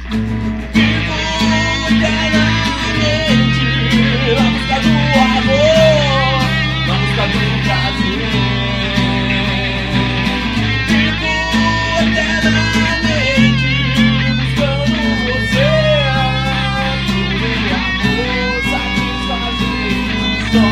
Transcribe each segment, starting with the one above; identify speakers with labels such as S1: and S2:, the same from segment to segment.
S1: Vivo eternamente na busca do amor, na busca do prazer. Vivo eternamente buscando você, tudo amor satisfazer só.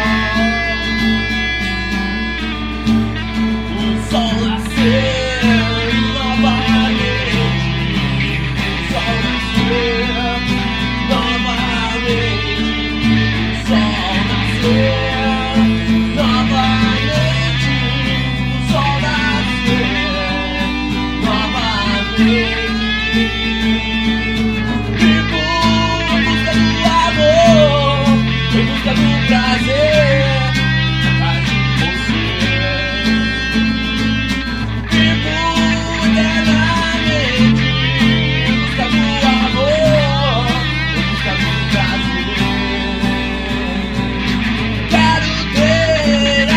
S1: O sol nascer novamente, o sol nascer novamente, o sol nascer novamente, o sol nascer novamente. Vivo em busca do amor, em busca do prazer, atrás de você. Vivo eternamente em busca do amor, em busca do prazer. Quero ter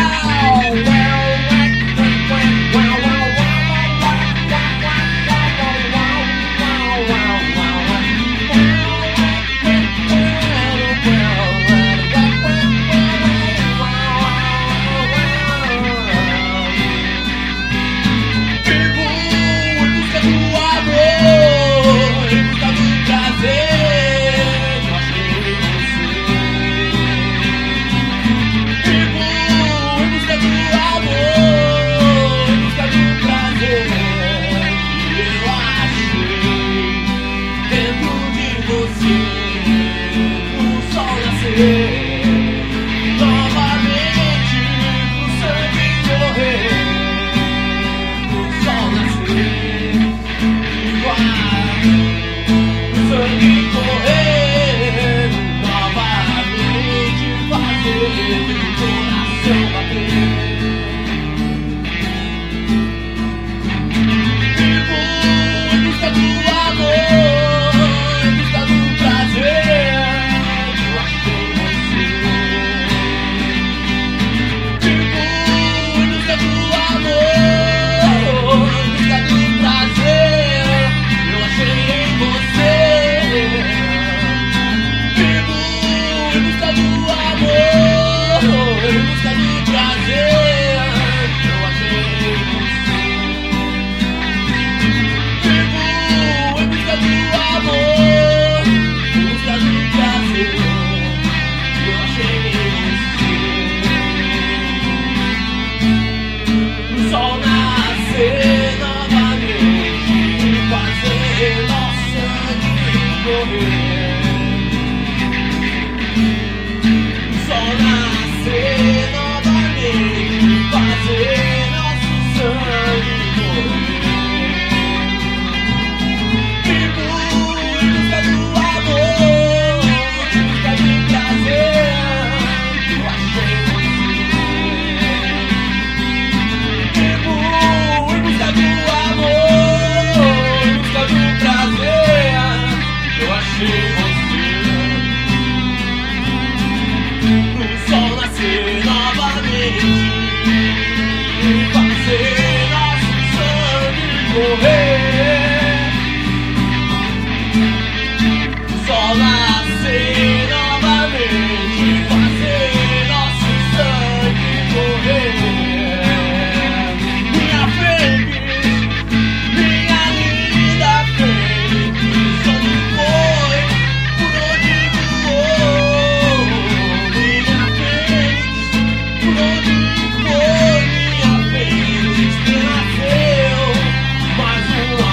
S1: Vivo em busca do amor, em busca do prazer, eu achei você. Vivo em busca do amor, em busca do prazer, que eu achei dentro de você. O sol nascer novamente, o sangue correr. O sol nascer igual, o sangue correr novamente, fazer o coração bater. Vivo em busca do amor, em busca do prazer, eu achei você. Vivo em busca do amor, em busca do prazer, eu achei em você. Vivo em busca do amor, em busca do prazer, eu achei em você. Vivo em busca do amor, em busca do prazer, eu achei em você. O sol nascer novamente, fazer nosso sangue correr. O sol nascer novamente, fazer nosso sangue correr. Vivo em busca do amor, em busca do prazer, eu achei você. Vivo em busca do amor, em busca do prazer, eu achei você. O sol nascer novamente, fazer nosso sangue correr. O sol nascer novamente, fazer nosso sangue correr. Minha frente, minha linda frente, onde foi, por onde voou. Minha frente, por onde foi, minha frente, que nasceu mais uma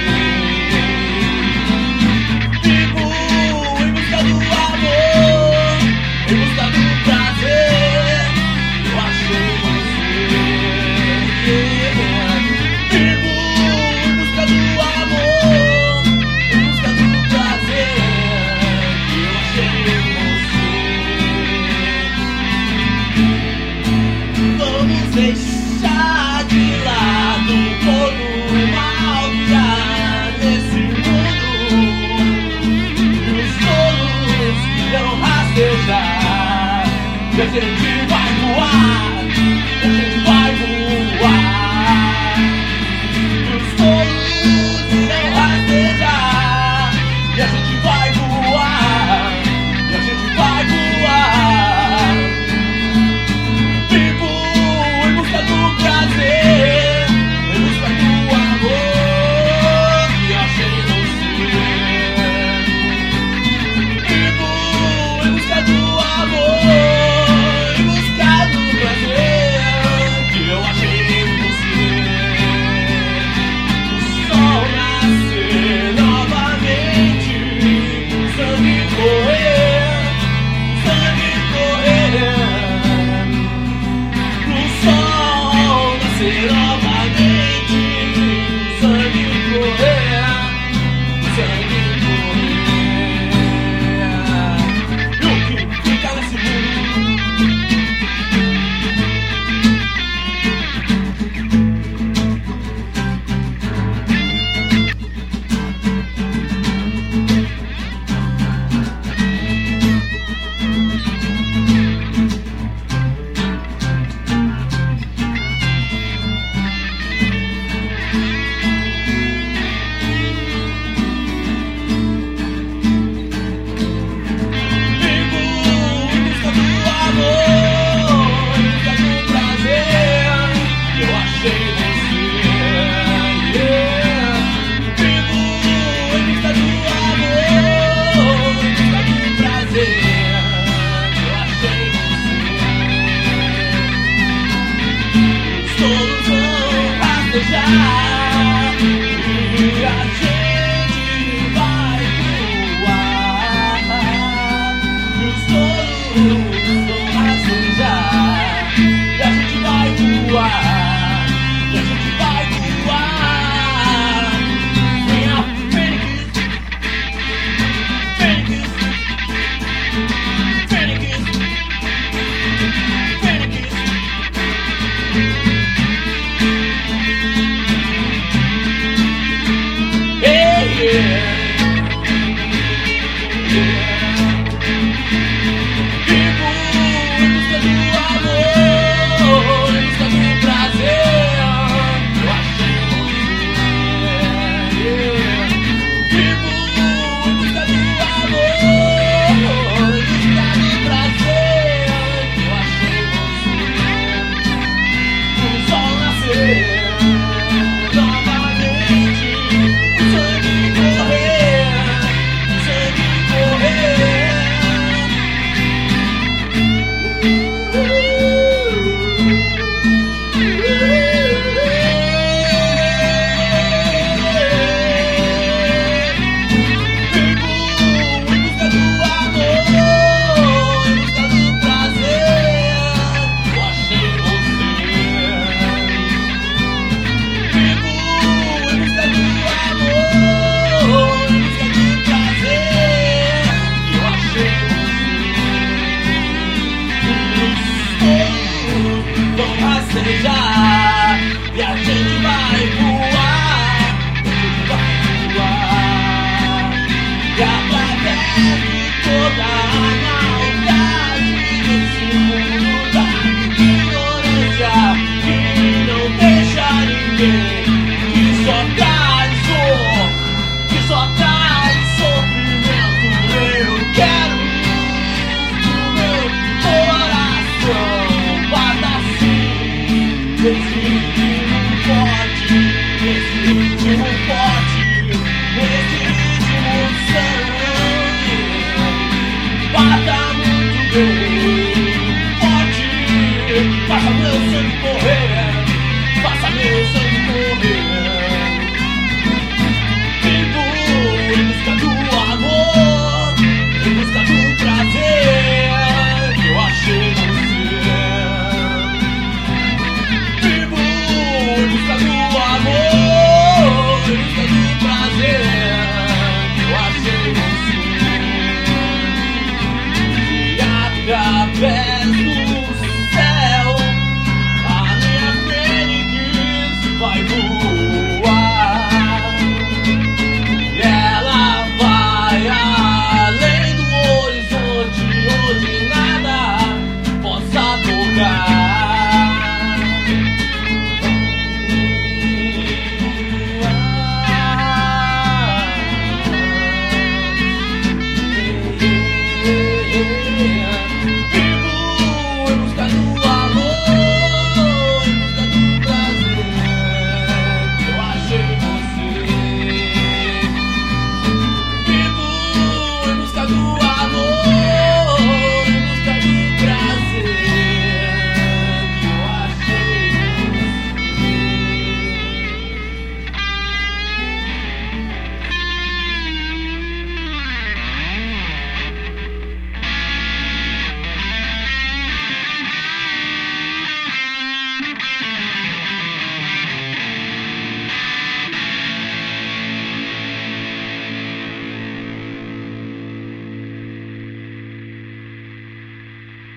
S1: vez. Vivo em busca do amor, em busca do prazer, eu achei você. Vivo em busca do amor, em busca do prazer, eu achei você. Vamos deixar de lado todo o mal que há nesse mundo. E os tolos irão rastejar, e a gente vai voar, e a gente vai voar. E os tolos irão rastejar, você.